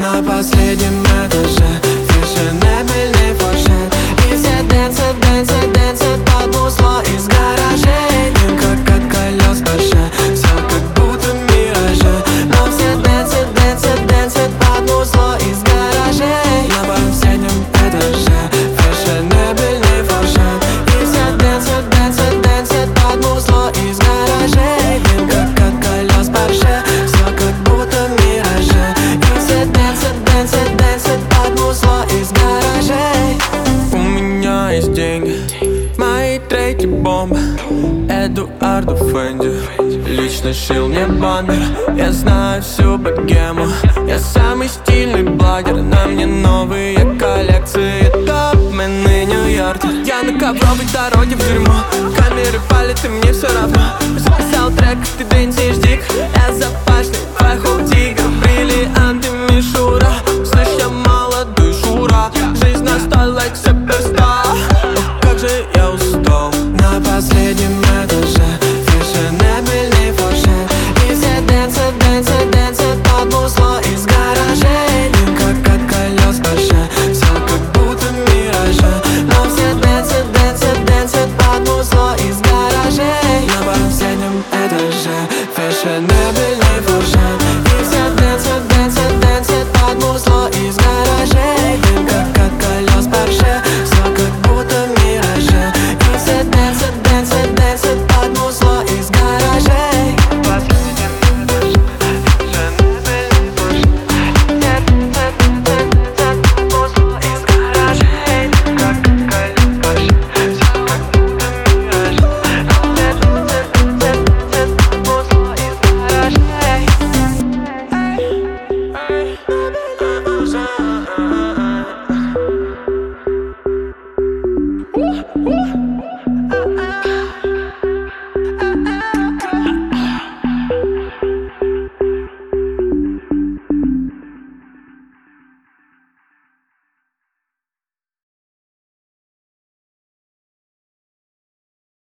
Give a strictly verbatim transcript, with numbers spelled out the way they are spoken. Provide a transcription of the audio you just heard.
на последнем этаже, фешенебельный фуршет. И все дэнсят, дэнсят, дэнсят под мусло из гаражей. Дым как от колес Порше, все как будто мираже. Но все дэнсят, дэнсят, дэнсят под мусло из гаражей. На последнем этаже, фешенебельный фуршет. И все дэнсят, дэнсят, дэнсят под мусло из гаражей. Дым как от колес Порше, все как будто мираже. И все дэнсят, дэнсят, дэнсят под мусло из гаражей. У меня есть деньги, мои треки бомба. Эдуарду Фенди лично шил мне бампер. Я знаю всю богему, я самый стильный блогер. На мне новые коллекции, топ-мены Нью-Йорка. Я на ковровой дороге в дерьмо, камеры палят и мне все равно. Записал трек,